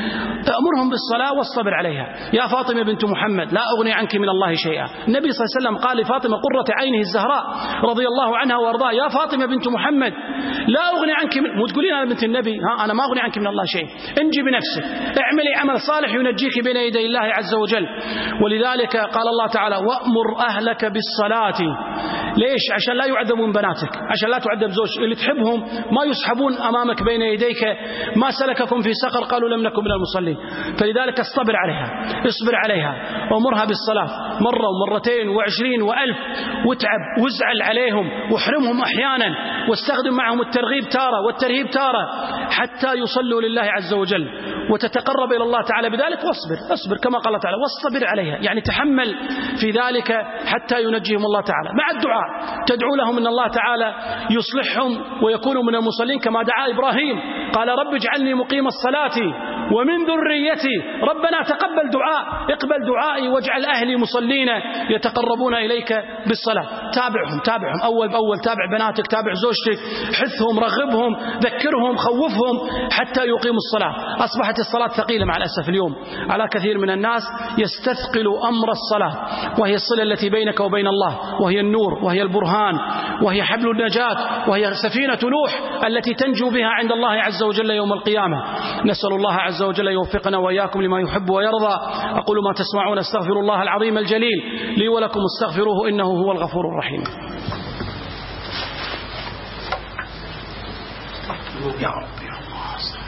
أمرهم بالصلاة واصطبر عليها. يا فاطمة بنت محمد لا أغني عنك من الله شيئا. النبي صلى الله عليه وسلم قال لفاطمة قرة عينه الزهراء رضي الله عنها وارضاها يا فاطمة بنت محمد لا أغني عنك مو تقولين أنا بنت النبي، أنا ما أغني عنك من الله شيء، انجي بنفسك، اعملي عمل صالح ينجيك بين يدي الله عز وجل. ولذلك قال الله تعالى وأمر أهلك بالصلاة. ليش؟ عشان لا يعذبون بناتك، عشان لا تعذب زوج اللي تحبهم ما يسحبون أمامك بين يديك ما سلككم في سقر قالوا لم نكن من المصلين. فلذلك اصطبر عليها، اصبر عليها، وامرها بالصلاة مرة ومرتين و20 و1000، واتعب وازعل عليهم واحرمهم أحيانا، واستخدم معهم الترغيب تارة والترهيب تارة حتى يصلوا لله عز وجل وتتقرب إلى الله تعالى بذلك. اصبر كما قال تعالى واصطبر عليها، يعني تحمل في ذلك حتى ينجيهم الله تعالى. مع الدعاء تدعو لهم ان الله تعالى يصلحهم ويكونوا من المصلين كما دعا إبراهيم قال رب اجعلني مقيم الصلاة ومن ذريتي ربنا تقبل دعاء، اقبل دعائي واجعل أهلي مصلين يتقربون إليك بالصلاة. تابعهم أول بأول، تابع بناتك، تابع زوجتك، حثهم، رغبهم، ذكرهم، خوفهم حتى يقيموا الصلاة. أصبحت الصلاة ثقيلة مع الأسف اليوم على كثير من الناس، يستثقل أمر الصلاة، وهي الصلة التي بينك وبين الله، وهي النور، وهي البرهان، وهي حبل النجاة، وهي سفينة نوح التي تنجو بها عند الله عز وجل يوم القيامة. نسأل الله عز وجل يوفقنا وإياكم لما يحب ويرضى. أقول ما تسمعون، استغفر الله العظيم الجليل لي ولكم، استغفروه إنه هو الغفور الرحيم. يا رب يا الله.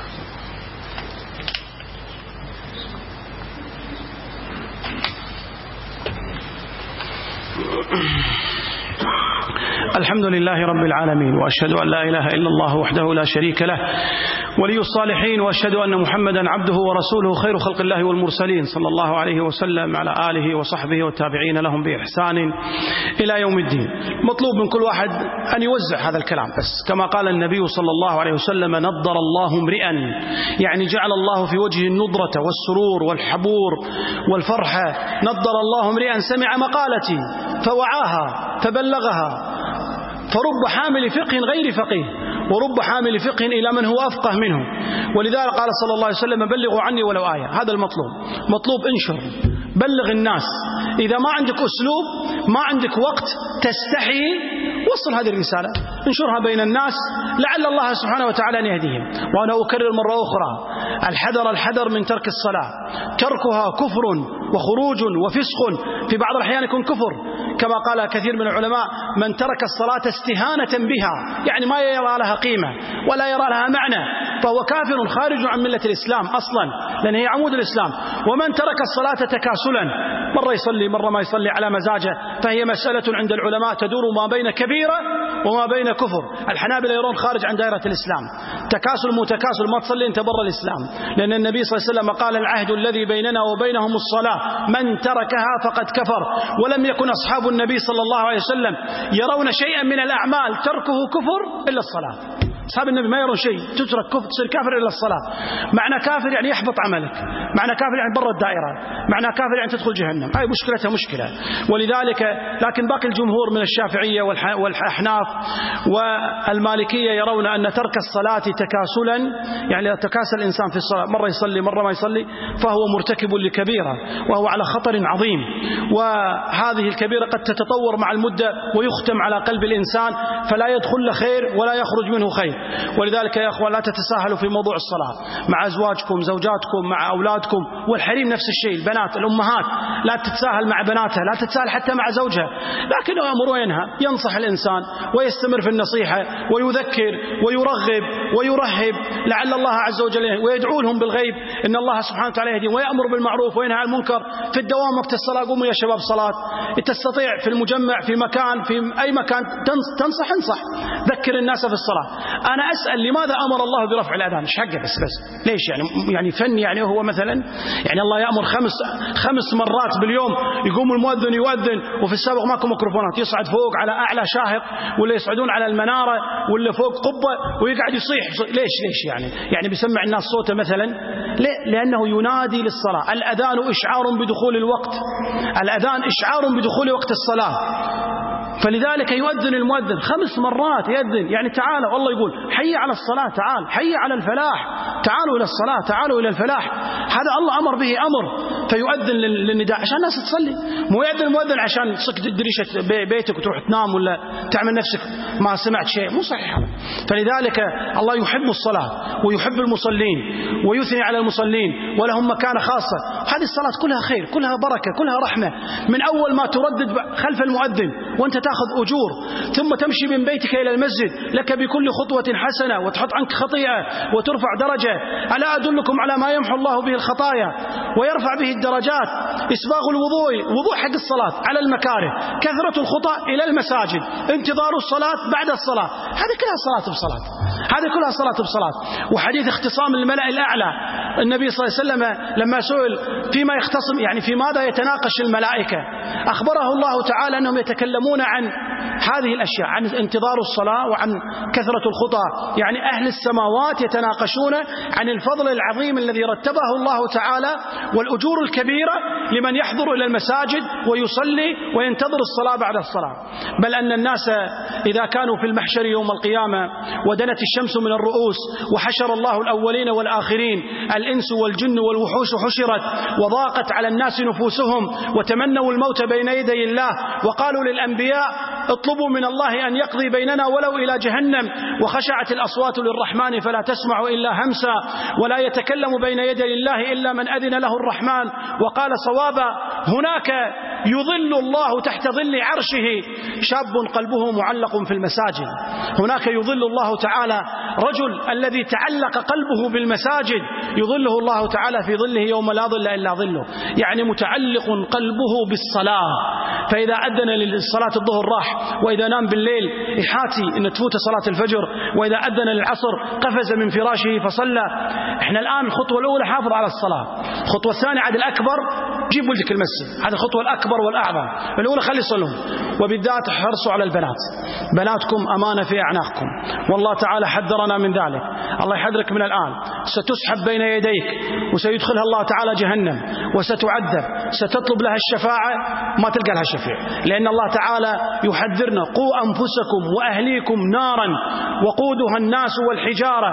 الحمد لله رب العالمين، وأشهد أن لا إله إلا الله وحده لا شريك له ولي الصالحين، وأشهد أن محمدا عبده ورسوله خير خلق الله والمرسلين صلى الله عليه وسلم على آله وصحبه والتابعين لهم بإحسان إلى يوم الدين. مطلوب من كل واحد أن يوزع هذا الكلام، بس كما قال النبي صلى الله عليه وسلم نضر الله امرئا، يعني جعل الله في وجهه النضرة والسرور والحبور والفرحة. نضر الله امرئا سمع مقالتي فوعاها فبلغها، فرب حامل فقه غير فقيه ورب حامل فقه إلى من هو أفقه منه. ولذلك قال صلى الله عليه وسلم بلغوا عني ولو آية. هذا المطلوب، مطلوب انشر، بلغ الناس. إذا ما عندك أسلوب، ما عندك وقت، تستحي وصل هذه الرسالة، انشرها بين الناس لعل الله سبحانه وتعالى أن يهديهم. وأنا أكرر مرة أخرى، الحذر من ترك الصلاة، تركها كفر وخروج وفسق، في بعض الأحيان يكون كفر، كما قال كثير من العلماء: من ترك الصلاة استهانة بها، يعني ما يرى لها قيمة ولا يرى لها معنى، فهو كافر خارج عن ملة الإسلام أصلا، لأن هي عمود الإسلام. ومن ترك الصلاة تكاسلا، مرة يصلي مرة ما يصلي على مزاجه، فهي مسألة عند العلماء تدور ما بين كبيرة وما بين كفر. الحنابلة يرون خارج عن دائرة الإسلام، تكاسل مو تكاسل، ما تصلي انت برا الإسلام، لأن النبي صلى الله عليه وسلم قال: العهد الذي بيننا وبينهم الصلاة، من تركها فقد كفر. ولم يكن أصحاب النبي صلى الله عليه وسلم يرون شيئا من الأعمال تركه كفر إلا الصلاة. أصحاب النبي ما يرون شيء تترك كفر تصير كافر إلا الصلاة. معنى كافر يعني يحبط عملك، معنى كافر يعني برا الدائرة، معنى كافر يعني تدخل جهنم. هاي مشكلتها مشكلة. ولذلك لكن باقي الجمهور من الشافعية والأحناف والمالكية يرون أن ترك الصلاة تكاسلا، يعني تكاسل الإنسان في الصلاة، مرة يصلي مرة ما يصلي، فهو مرتكب لكبيرة وهو على خطر عظيم. وهذه الكبيرة قد تتطور مع المدة ويختم على قلب الإنسان، فلا يدخل له خير ولا يخرج منه خير. ولذلك يا أخوان لا تتساهلوا في موضوع الصلاة مع أزواجكم، زوجاتكم، مع أولادكم، والحريم نفس الشيء، البنات الأمهات لا تتساهل مع بناتها، لا تتساهل حتى مع زوجها، لكنه يأمر وينهى، ينصح الإنسان ويستمر في النصيحة ويذكر ويرغب ويرهب، لعل الله عز وجل ويدعو لهم بالغيب إن الله سبحانه وتعالى يهديهم، ويأمر بالمعروف وينهى عن المنكر في الدوام وقت الصلاة. قوموا يا شباب صلاة، تستطيع في المجمع في مكان في أي مكان تنصح، انصح، ذكر الناس في الصلاة. أنا أسأل لماذا أمر الله برفع الأذان؟ مش حقه بس ليش يعني فن، يعني هو مثلا يعني الله يأمر خمس مرات باليوم يقوم المؤذن يؤذن، وفي السابق ماكو ميكروفونات، يصعد فوق على أعلى شاهق، ولا يصعدون على المنارة، ولا فوق قبة ويقعد يصيح. ليش يعني بيسمع الناس صوته مثلا؟ لأنه ينادي للصلاة. الأذان إشعار بدخول الوقت، الأذان إشعار بدخول وقت الصلاة، فلذلك يؤذن المؤذن 5 مرات يؤذن، يعني تعالوا، الله يقول حي على الصلاة، تعال حي على الفلاح، تعالوا إلى الصلاة، تعالوا إلى الفلاح. هذا الله أمر به أمر، فيؤذن للنداء عشان الناس تصلي، مو يؤذن المؤذن عشان تسك دريشة بيتك وتروح تنام ولا تعمل نفسك ما سمعت شيء، مو صحيح هذا. فلذلك الله يحب الصلاة ويحب المصلين ويثني على المصلين ولهم مكانة خاصة. هذه الصلاة كلها خير، كلها بركة، كلها رحمة، من أول ما تردد خلف المؤذن وأنت تأخذ أجور، ثم تمشي من بيتك إلى المسجد لك بكل خطوة حسنة وتحط عنك خطيئة وترفع درجة. ألا أدلكم على ما يمحو الله به الخطايا ويرفع به الدرجات؟ إسباغ الوضوء حق الصلاة على المكاره، كثرة الخطى إلى المساجد، انتظار الصلاة بعد الصلاة، هذه كلها صلاة بصلاة، هذه كلها صلاة بصلاة. وحديث اختصام الملأ الأعلى، النبي صلى الله عليه وسلم لما سئل فيما يختصم، يعني في ماذا يتناقش الملائكة، أخبره الله تعالى أنهم يتكلمون عن هذه الأشياء، عن انتظار الصلاة وعن كثرة الخطى. يعني أهل السماوات يتناقشون عن الفضل العظيم الذي رتبه الله تعالى والأجور الكبيرة لمن يحضر إلى المساجد ويصلي وينتظر الصلاة بعد الصلاة. بل أن الناس إذا كانوا في المحشر يوم القيامة ودنت الشمس من الرؤوس وحشر الله الأولين والآخرين، الإنس والجن والوحوش حشرت، وضاقت على الناس نفوسهم وتمنوا الموت بين يدي الله، وقالوا للأنبياء اطلبوا من الله أن يقضي بيننا ولو إلى جهنم، وخشعت الأصوات للرحمن فلا تسمع إلا همسا، ولا يتكلم بين يدي الله إلا من أذن له الرحمن وقال صوابا. هناك يظل الله تحت ظل عرشه شاب قلبه معلق في المساجد، هناك يظل الله تعالى رجل الذي تعلق قلبه بالمساجد، يظله الله تعالى في ظله يوم لا ظل إلا ظله، يعني متعلق قلبه بالصلاة. فإذا أذن للصلاة الظهر راح، وإذا نام بالليل يحاتي إن تفوت صلاة الفجر، وإذا أذن للعصر قفز من فراشه فصلى. إحنا الآن الخطوة الأولى حافظ على الصلاة، الخطوة الثانية عاد الأكبر جيب ولدك المسجد، هذه الخطوة الأكبر والأعظم. الأولى خلي يصلون، وبالذات حرصوا على البنات، بناتكم أمانة في أعناقكم، والله تعالى حذرنا من ذلك. الله يحذرك من الآن، ستسحب بين يديك وسيدخلها الله تعالى جهنم وستعذب، ستطلب لها الشفاعة ما تلقى لها شفيع، لأن الله تعالى يحذرنا: قوا أنفسكم وأهليكم نارا وقودها الناس والحجارة.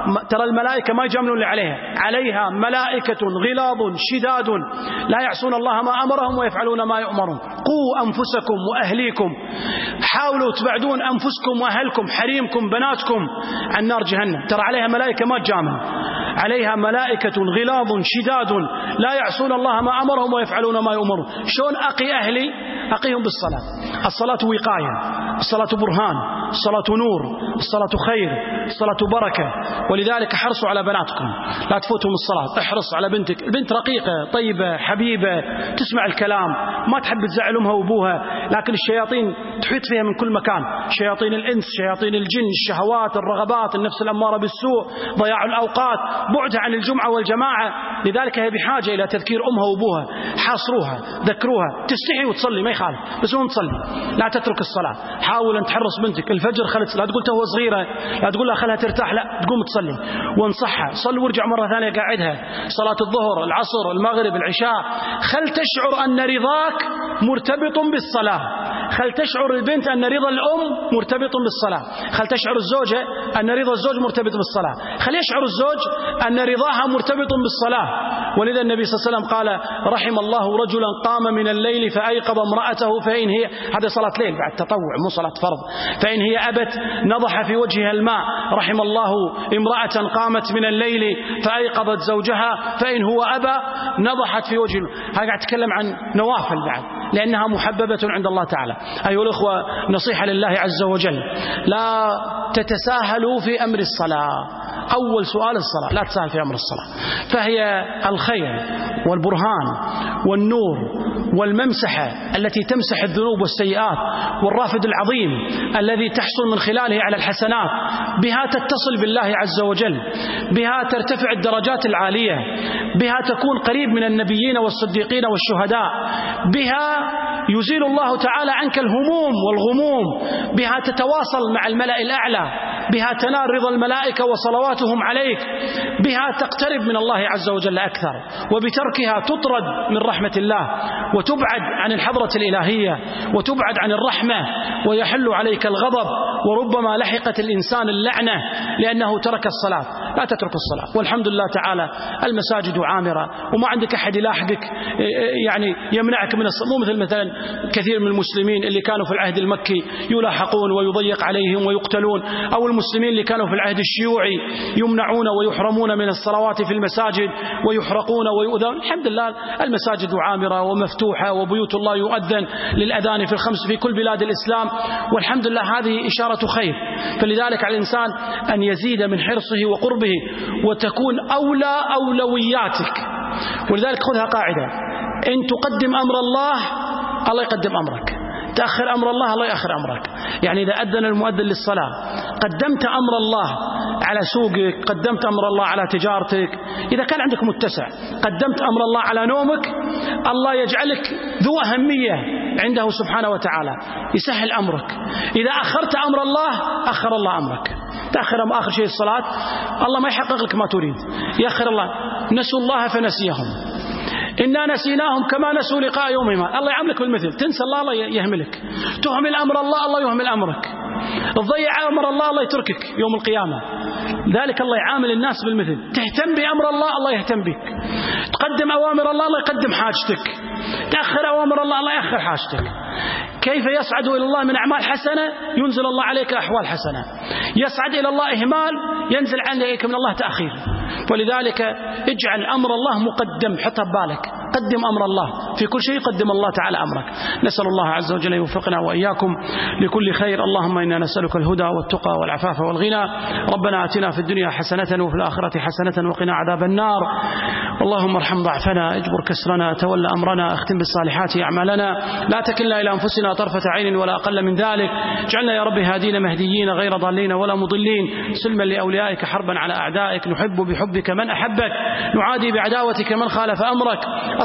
ترى الملائكة ما يجاملون عليها ملائكة غلاظ شداد لا يعصون الله ما أمرهم ويفعلون ما يؤمرون. قوا أنفسكم وأهليكم، حاولوا تبعدون أنفسكم وأهلكم حريمكم بناتكم عن نار جهنم. ترى عليها ملائكة ما تجامل، عليها ملائكة غلاظ شداد لا يعصون الله ما أمرهم ويفعلون ما يؤمرون. شلون أقي أهلي؟ أقيهم بالصلاة. الصلاة وقاية، الصلاة برهان، الصلاة نور، الصلاة خير، الصلاة بركة. ولذلك حرصوا على بناتكم، لا تفوتهم الصلاة. احرص على بنتك، البنت رقيقة طيبة حبيبة تسمع الكلام، ما تحب تزعل أمها وأبوها، لكن الشياطين تحيط فيها من كل مكان، شياطين الإنس، شياطين الجن، الشهوات، الرغبات، النفس الأمارة بالسوء، ضياع الأوقات، بعدها عن الجمعة والجماعة. لذلك هي بحاجة إلى تذكير أمها وأبوها. حاصروها، ذكروها، تستحي وتصلي ما يخالف، بس مو تصلي، لا تترك الصلاة. حاول أن تحرص بنتك الفجر خلت، لا تقول توه صغيرة، لا تقول لها خلها ترتاح، لا تقوم تصلي وانصحها. صلي وارجع مرة ثانية قاعدها، صلاة الظهر، العصر، المغرب، العشاء. خل تشعر أن رضاك مرتبط بالصلاة، خل تشعر البنت أن رضا الأم مرتبط بالصلاة، خل تشعر الزوجة أن رضا الزوج مرتبط بالصلاة، خل يشعر الزوج أن رضاها مرتبط بالصلاة. ولذا النبي صلى الله عليه وسلم قال: رحم الله رجلا قام من الليل فأيقظ امرأته فإن هي، هذا صلاة ليل بعد تطوع مو صلاة فرض، فإن هي أبت نضح في وجهها الماء. رحم الله امرأة قامت من الليل فأيقظت زوجها فإن هو أبى نضحت في وجهه. هذا قاعد أتكلم عن نوافل بعد لأنها محببة عند الله تعالى. أيها الأخوة، نصيحة لله عز وجل: لا تتساهلوا في أمر الصلاة. أول سؤال الصلاة، لا تساهل في أمر الصلاة، فهي الخير والبرهان والنور والممسحة التي تمسح الذنوب والسيئات، والرافد العظيم الذي تحصل من خلاله على الحسنات. بها تتصل بالله عز وجل، بها ترتفع الدرجات العالية، بها تكون قريب من النبيين والصديقين والشهداء، بها يزيل الله تعالى عنك الهموم والغموم، بها تتواصل مع الملأ الأعلى، بها تنال رضا الملائكة وصلواتهم عليك، بها تقترب من الله عز وجل أكثر، وبتركها تطرد من رحمة الله وتبعد عن الحضرة الإلهية وتبعد عن الرحمة ويحل عليك الغضب، وربما لحقت الإنسان اللعنة لأنه ترك الصلاة. لا تترك الصلاة، والحمد لله تعالى المساجد عامرة وما عندك أحد يلاحقك يعني يمنعك من الصلاة. مو مثلا كثير من المسلمين اللي كانوا في العهد المكي يلاحقون ويضيق عليهم ويقتلون، أو المسلمين اللي كانوا في العهد الشيوعي يمنعون ويحرمون من الصلوات في المساجد ويحرقون ويؤذون. الحمد لله المساجد عامرة ومفتوحة، وبيوت الله يؤذن للأذان في الخمس في كل بلاد الإسلام، والحمد لله هذه إشارة خير. فلذلك على الإنسان أن يزيد من حرصه وقربه وتكون أولوياتك. ولذلك خذها قاعدة: إن تقدم أمر الله الله يقدم أمرك، تأخر أمر الله يأخر أمرك. يعني إذا أذن المؤذن للصلاة قدمت أمر الله على سوقك، قدمت أمر الله على تجارتك، إذا كان عندك متسع قدمت أمر الله على نومك، الله يجعلك ذو أهمية عنده سبحانه وتعالى، يسهل أمرك. إذا أخرت أمر الله أخر الله أمرك. تأخر آخر شيء الصلاة، الله ما يحقق لك ما تريد، يأخر الله. نسوا الله فنسيهم، إنا نسيناهم كما نسوا لقاء يومهم. الله يعاملك بالمثل، تنسى الله يهملك، تهمل أمر الله يهمل أمرك، تضيع أمر الله يتركك يوم القيامة. ذلك الله يعامل الناس بالمثل، تهتم بأمر الله يهتم بك، تقدم أوامر الله يقدم حاجتك، تأخر أوامر الله يأخر حاجتك. كيف يصعد إلى الله من أعمال حسنة ينزل الله عليك أحوال حسنة، يصعد إلى الله إهمال ينزل عليك من الله تأخير. ولذلك اجعل أمر الله مقدم، حطها ببالك، قدم أمر الله في كل شيء، قدم الله تعالى أمرك. نسأل الله عز وجل يوفقنا وإياكم لكل خير. اللهم إنا نسألك الهدى والتقى والعفاف والغنى. ربنا آتنا في الدنيا حسنة وفي الآخرة حسنة وقنا عذاب النار. اللهم ارحم ضعفنا، اجبر كسرنا، تولى أمرنا، اختم بالصالحات أعمالنا، لا تكلنا إلى أنفسنا طرفة عين ولا أقل من ذلك. اجعلنا يا رب هادين مهديين غير ضالين ولا مضلين، سلما لأوليائك حربا على أعدائك، نحب بحبك من أحبك، نعادي بعداوتك من خالف أمرك.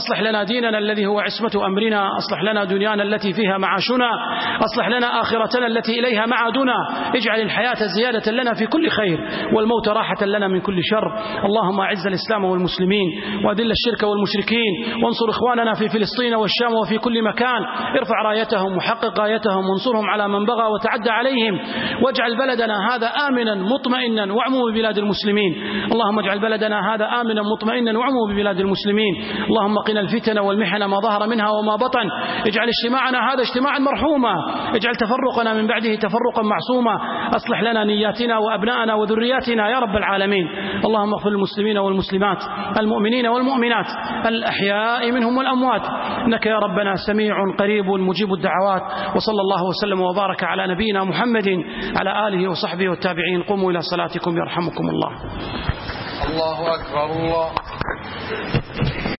أصلح لنا ديننا الذي هو عصمة أمرنا، أصلح لنا دنيانا التي فيها معاشنا، أصلح لنا آخرتنا التي إليها معادنا، اجعل الحياة زيادة لنا في كل خير والموت راحة لنا من كل شر. اللهم أعز الإسلام والمسلمين وأذل الشرك والمشركين، وانصر إخواننا في فلسطين والشام وفي كل مكان، ارفع رايتهم وحقق غايتهم وانصرهم على من بغى وتعدى عليهم، واجعل بلدنا هذا آمنا مطمئنا وعموم ببلاد المسلمين. اللهم اجعل بلدنا هذا آمنا مطمئنا وعموم ببلاد المسلمين. اللهم قنا الفتن والمحن ما ظهر منها وما بطن. اجعل اجتماعنا هذا اجتماعا مرحوما، اجعل تفرقنا من بعده تفرقا معصوما. أصلح لنا نياتنا وأبناءنا وذرياتنا يا رب العالمين. اللهم اغفر للمسلمين والمسلمات، المؤمنين والمؤمنات، الأحياء منهم والأموات، إنك يا ربنا سميع قريب مجيب الدعوات. وصلى الله وسلم وبارك على نبينا محمد على آله وصحبه والتابعين. قوموا إلى صلاتكم يرحمكم الله. الله أكبر الله.